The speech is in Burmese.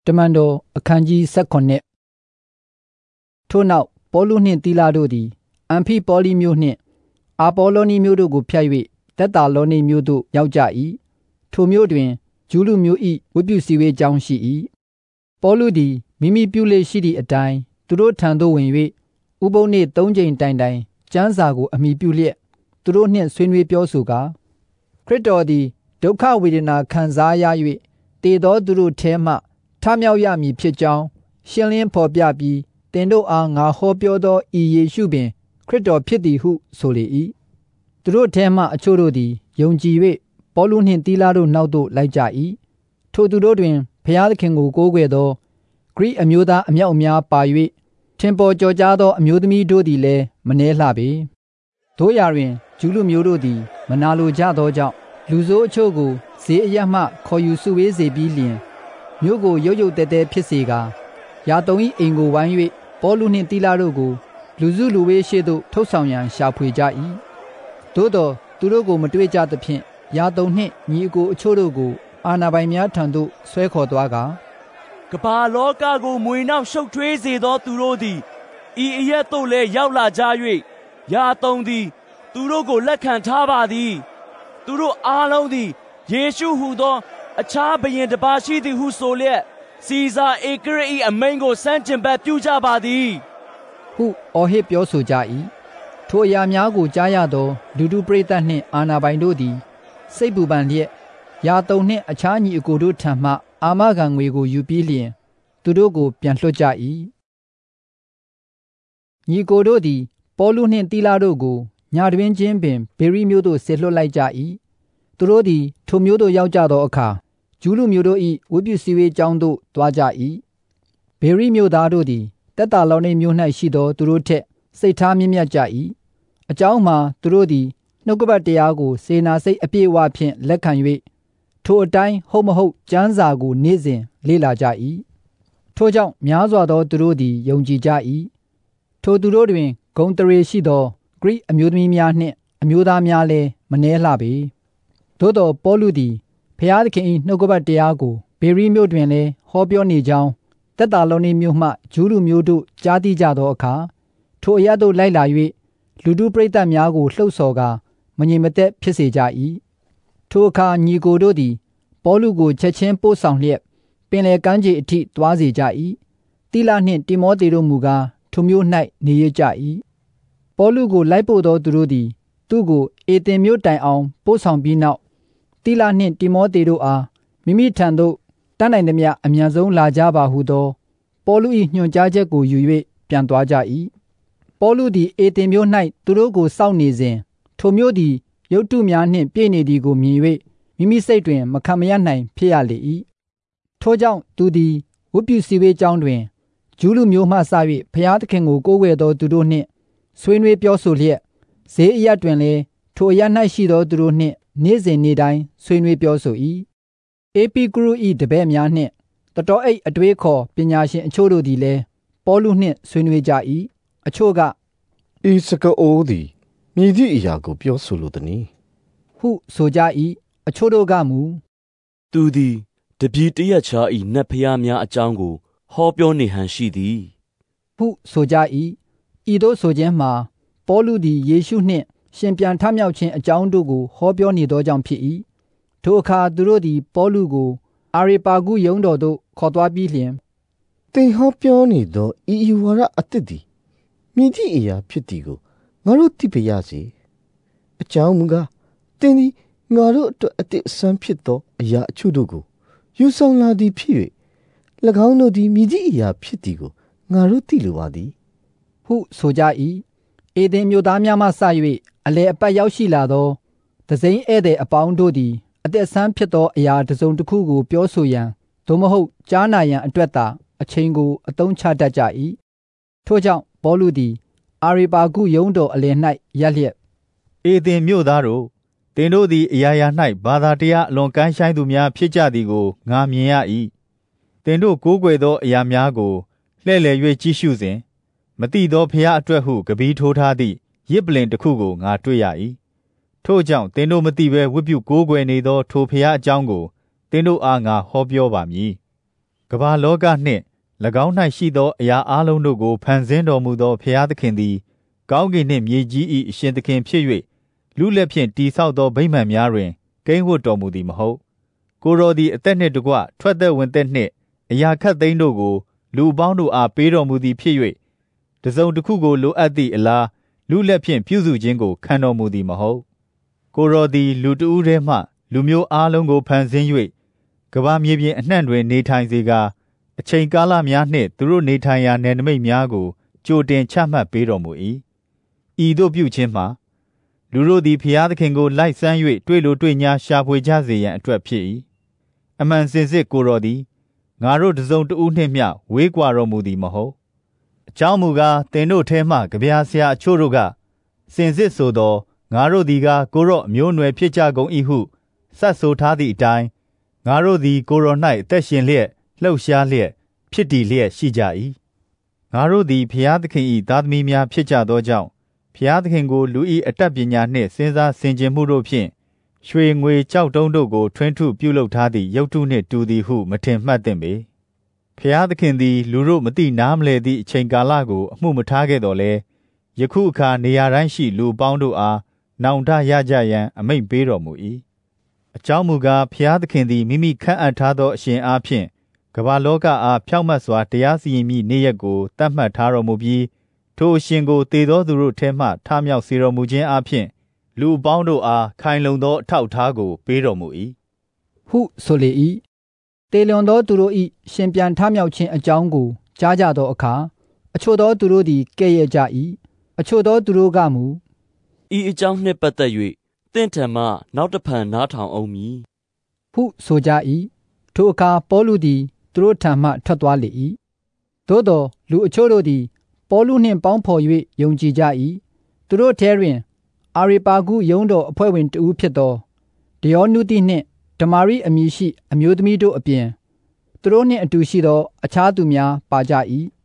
တမန်တော်အခန်းကြီး19ထို့နောက်ပေါလုနှင့်သီလတို့သည်အမ်ဖိပေါလိမြို့နှင့်အာပေါလောနီမြို့တို့ကိုဖြတ်၍သက်သာလောနီမြို့သို့ရောက်ကြ၏ထိုမြို့တွင်ဂျူးလူမျိုး၏ဝတ်ပြုစည်းဝေးကြောင်းရှိ၏ပေါလုသည်မိမိပြုလေရှိသည့်အတိုင်းသူတို့ထံသို့ဝင်၍ဥပုသ်နေ့3ကြိမ်တိုင်တိုင်ကျမ်းစာကိုအမိပြုလျက်သူတို့နှင့်ဆွေးနွေးပြောဆိုကာခရစ်တော်သည်ဒုက္ခဝေဒနာခံစားရ၍တည်သောသူတို့ထဲမှထမြောက်ရမည်ဖြစ်ကြောင်းရှင်းလင်းဖော်ပြပြီးသင်တို့အားငါဟောပြောသောဤယေရှုပင်ခရစ်တော်ဖြစ်သည်ဟုဆိုလေ၏သူတို့ထဲမှအချို့တို့သည်ယုံကြည်၍ပေါလုနှင့်သီလတို့နောက်သို့လိုက်ကြ၏ထိုသူတို့တွင်ဘုရားသခင်ကိုကိုးကွယ်သောဂရိအမျိုးသားအမြောက်အများပါ၍ထင်ပေါ်ကျော်ကြားသောအမျိုးသမီးတို့သည်လည်းမနှဲလှပေတို့ရာတွင်ဂျူးလူမျိုးတို့သည်မနာလိုကြသောကြောင့်လူဆိုးအချို့ကိုဈေးအရပ်မှခေါ်ယူစုဝေးစေပြီးလျှင်မြို့ကိုရုတ်ရုတ်တဲတဲဖြစ်စေကာယာတုံ၏အိမ်ကိုဝိုင်း၍ပေါလုနှင့်သီလတို့ကိုလူစုလူဝေးရှေ့သို့ထုတ်ဆောင်ရန်ရှာဖွေကြ၏သို့သောသူတို့ကိုမတွေ့ကြသဖြင့်ယာတုံနှင့်ညီအကိုအချို့တို့ကိုအာဏာပိုင်များထံသို့ဆွဲခေါ်သွားကာကမ္ဘာလောကကိုမွေနှောက်ရှုပ်ထွေးစေသောသူတို့သည်ဤအရက်သို့လည်းရောက်လာကြ၍ယာတုံသည်သူတို့ကိုလက်ခံထားပါသည်သူတို့အားလုံးသည်ယေရှုဟူသောအခြားဘုရင်တစ်ပါးရှိသည်ဟုဆိုလျက်စီဇာဧကရ၏အမိန့်ကိုစန့်ကျင်ဘက်ပြုကြပါသည်ဟုအော်ဟစ်ပြောဆိုကြ၏ထိုအရာများကိုကြားရသောလူထုပရိသတ်နှင့်အာဏာပိုင်တို့သည်စိတ်ပူပန်လျက်ယာတုံနှင့်အခြားညီအကိုတို့ထံမှအာမခံငွေကိုယူပြီးလျင်သူတို့ကိုပြန်လွှတ်ကြ၏ညီကိုတို့သည်ပေါလုနှင့်သီလတို့ကိုညတွင်ချင်းပင်ဘေရိမြို့သို့ဆေလွှတ်လိုက်ကြ၏သူတို့သည်ထိုမြို့သို့ရောက်ကြသောအခါဂျူးလူမျိုးတို့၏ဝတ်ပြုစည်းဝေးကြောင်းသို့သွားကြ၏ဘေရိမြို့သားတို့သည်သက်သာလောနိမြို့၌ရှိသောသူတို့ထက်စိတ်ထားမြင့်မြတ်ကြ၏အကြောင်းမှာသူတို့သည်နှုတ်ကပတ်တရားကိုစေနာစိတ်အပြည့်အဝဖြင့်လက်ခံ၍ထိုအတိုင်းဟုတ်မဟုတ်ကျမ်းစာကိုနေ့စဉ်လေ့လာကြ၏ထိုကြောင့်များစွာသောသူတို့သည်ယုံကြည်ကြ၏ထိုသူတို့တွင်ဂုဏ်တရေရှိသောဂရိအမျိုးသမီးများနှင့်အမျိုးသားများလည်းမနှဲလှပေသို့သောပေါလုသည်ဘုရားသခင်၏နှုတ်ကပတ်တရားကိုဘေရိမြို့တွင်လည်းဟောပြောနေကြောင်းသက်သာလောနိမြို့မှဂျူးလူမျိုးတို့ကြားသိကြသောအခါထိုအရသို့လိုက်လာ၍လူထုပရိသတ်များကိုလှုပ်ဆော်ကာမငြိမ်မသက်ဖြစ်စေကြ၏ထိုအခါညီကိုတို့သည်ပေါလုကိုချက်ချင်းပို့ဆောင်လျက်ပင်လယ်ကမ်းခြေအထိသွားစေကြ၏သီလနှင့်တိမောသေတို့မူကားထိုမြို့၌နေရကြ၏ပေါလုကိုလိုက်ပို့သောသူတို့သည်သူ့ကိုအေသင်မြို့တိုင်အောင်ပို့ဆောင်ပြီးနောက်သီလနှင့်တိမောသေတို့အားမိမိထံသို့တတ်နိုင်သမျှအမြန်ဆုံးလာကြပါဟုသောပေါလု၏ညွှန်ကြားချက်ကိုယူ၍ပြန်သွားကြ၏ပေါလုသည်အေသင်မြို့၌သူတို့ကိုစောင့်နေစဉ်ထိုမြို့သည်ရုတ်တုများနှင့်ပြည့်နေသည်ကိုမြင်၍မိမိစိတ်တွင်မခံမရနိုင်ဖြစ်ရလေ၏ထိုကြောင့်သူသည်ဝတ်ပြုစည်းဝေးကြောင်းတွင်ဂျူးလူမျိုးမှစ၍ဘုရားသခင်ကိုကိုးကွယ်သောသူတို့နှင့်ဆွေးနွေးပြောဆိုလျက်ဈေးအရပ်တွင်လည်းထိုအရပ်၌ရှိသောသူတို့နှင့်နေ့စဉ်နေ့တိုင်းဆွေးနွေးပြောဆို၏အေပိကုရု၏တပည့်များနှင့်တတော်အိတ်အတွေးခေါ်ပညာရှင်အချို့တို့သည်လည်းပေါလုနှင့်ဆွေးနွေးကြ၏အချို့ကဤစကားအိုးသည်မည်သည့်အရာကိုပြောဆိုလိုသနည်းဟုဆိုကြ၏အချို့တို့ကမူသူသည်တပည့်တရက်ခြား၏နတ်ဖျားများအကြောင်းကိုဟောပြောနေဟန်ရှိသည်ဟုဆိုကြ၏ဤသို့ဆိုခြင်းမှာပေါလုသည်ယေရှုနှင့်ရှင်ပြန်ထမြောက်ခြင်းအကြောင်းတို့ကိုဟောပြောနေသောကြောင့်ဖြစ်၏ထိုအခါသူတို့သည်ပေါလုကိုအာရေပါဂုရုံးတော်သို့ခေါ်သွားပြီးလျှင်သင်ဟောပြောနေသောဤဝါဒအသစ်သည်မည်သည့်အရာဖြစ်သည်ကိုငါတို့သိပါရစေအကြောင်းမူကားသင်သည်ငါတို့အတွက်အသစ်အဆန်းဖြစ်သောအရာအချို့တို့ကိုယူဆောင်လာသည်ဖြစ်၍၎င်းတို့သည်မည်သည့်အရာဖြစ်သည်ကိုငါတို့သိလိုပါသည်ဟုဆိုကြ၏အေသင်မြို့သားများမှစ၍အလယ်အပတ်ရောက်ရှိလာသောတစိမ်းဧည့်သည်အပေါင်းတို့သည်အသက်ဆန်းဖြစ်သောအရာတစ်စုံတစ်ခုကိုပြောဆိုရန်သို့မဟုတ်ကြားနာရန်အတွက်သာအချိန်ကိုအသုံးချတတ်ကြ၏ထို့ကြောင့်ပေါလုသည်အာရေပါဂုရုံးတော်အလယ်၌ရပ်လျက်အေသင်မြို့သားတို့သင်တို့သည်အရာရာ၌ဘာသာတရားအလွန်ကမ်းရှိုင်းသူများဖြစ်ကြသည်ကိုငါမြင်ရ၏သင်တို့ကိုးကွယ်သောအရာများကိုလှည့်လည်၍ကြည့်ရှုစဉ်မသိသောဖျားအတွက်ဟုကပီးထိုးထားသည့်ရစ်ပလင်တစ်ခုကိုငါတွေ့ရ၏ထို့ကြောင့်သင်တို့မသိဘဲဝတ်ပြုကိုးကွယ်နေသောထိုဖျားအကြောင်းကိုသင်တို့အားငါဟောပြောပါမည်ကမ္ဘာလောကနှင့်၎င်း၌ရှိသောအရာအလုံးတို့ကိုဖန်ဆင်းတော်မူသောဘုရားသခင်သည်ကောင်းကင်နှင့်မြေကြီး၏အရှင်သခင်ဖြစ်၍လူလက်ဖြင့်တည်ဆောက်သောဗိမာန်များတွင်ကိန်းဝတ်တော်မူသည်မဟုတ်ကိုယ်တော်သည်အသက်နှင့်တကွထွက်သက်ဝင်သက်နှင့်အရာခတ်သိမ်းတို့ကိုလူပေါင်းတို့အားပေးတော်မူသည်ဖြစ်၍တစုံတစ်ခုကိုလိုအပ်သည့်အလားလူလက်ဖြင့်ပြုစုခြင်းကိုခံတော်မူသည်မဟုတ်ကိုယ်တော်သည်လူတဦးတည်းမှလူမျိုးအားလုံးကိုဖန်ဆင်း၍ကမ္ဘာမြေပြင်အနှံ့တွင်နေထိုင်စေကာအချိန်ကာလများနှင့်သူတို့နေထိုင်ရာနယ်နိမိတ်များကိုကြိုတင်ချမှတ်ပေးတော်မူ၏ဤသို့ပြုခြင်းမှာလူတို့သည်ဘုရားသခင်ကိုလိုက်ဆန်း၍တွေ့လိုတွေ့ညာရှာဖွေကြစေရန်အတွက်ဖြစ်၏အမှန်စင်စစ်ကိုယ်တော်သည်ငါတို့တစုံတဦးနှင့်မျှဝေးကွာတော်မူသည်မဟုတ်အကြောင်းမူကားသင်တို့ထဲမှကြပြာဆရာအချို့တို့ကစင်စစ်ဆိုသောငါတို့သည်ကကိုရော့အမျိုးအနွယ်ဖြစ်ကြကုန်၏ဟုစတ်ဆိုထားသည့်အတိုင်းငါတို့သည်ကိုရော့၌အသက်ရှင်လျက်လှုပ်ရှားလျက်ဖြစ်တည်လျက်ရှိကြ၏ငါတို့သည်ဘုရားသခင်၏သားသမီးများဖြစ်ကြသောကြောင့်ဘုရားသခင်ကိုလူ၏အတတ်ပညာနှင့်စဉ်းစားဆင်ခြင်မှုတို့ဖြင့်ရွှေငွေကြောက်တုံးတို့ကိုထွင်းထုပြုလုပ်ထားသည့်ရုပ်တုနှင့်တူသည်ဟုမထင်မှတ်သင့်ပေဘုရားသခင်သည်လူတို့မသိနားမလည်သည့်အချိန်ကာလကိုအမှုမထားခဲ့တော်လဲယခုအခါနေရာတိုင်းရှိလူပေါင်းတို့အားနောင်တရကြရန်အမိန့်ပေးတော်မူ၏အကြောင်းမူကားဘုရားသခင်သည်မိမိခန့်အပ်ထားသောအရှင်အားဖြင့်ကမ္ဘာလောကအားဖြောင့်မတ်စွာတရားစီရင်မည့်နေ့ရက်ကိုသတ်မှတ်ထားတော်မူပြီးထိုအရှင်ကိုတည်သောသူတို့ထဲမှထမြောက်စေတော်မူခြင်းအားဖြင့်လူပေါင်းတို့အားခိုင်လုံသောအထောက်အထားကိုပေးတော်မူ၏ဟုဆိုလေ၏တေလွန်သောသူတို့၏ရှင်ပြန်ထမြောက်ခြင်းအကြောင်းကိုကြားကြသောအခါအချို့သောသူတို့သည်ကဲ့ရဲ့ကြ၏အချို့သောသူတို့ကမူဤအကြောင်းနှင့်ပတ်သက်၍သင်ထံမှနောက်တစ်ဖန်နားထောင်အောင်မည်ဟုဆိုကြ၏ထိုအခါပေါလုသည်သူတို့ထံမှထွက်သွားလေ၏သို့သောလူအချို့တို့သည်ပေါလုနှင့်ပေါင်းဖော်၍ယုံကြည်ကြ၏သူတို့ထဲတွင်အာရိပါကုယုံတော်အဖွဲ့ဝင်တဦးဖြစ်သောဒယောနုတိနှင့်ဓမာရိအမည်ရှိအမျိုးသမီးတို့အပြင်သူတို့နှင့်အတူရှိသောအခြားသူများပါကြ၏